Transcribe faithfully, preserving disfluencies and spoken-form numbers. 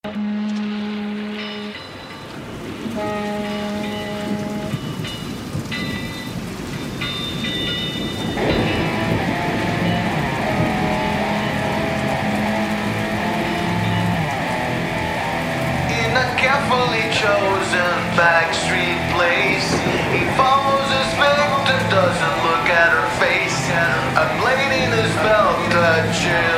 In a carefully chosen backstreet place, he follows his victim, doesn't look at her face. A blade in his belt touches